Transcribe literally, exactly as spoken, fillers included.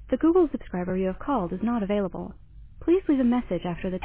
The Google subscriber you have called is not available. Please leave a message after the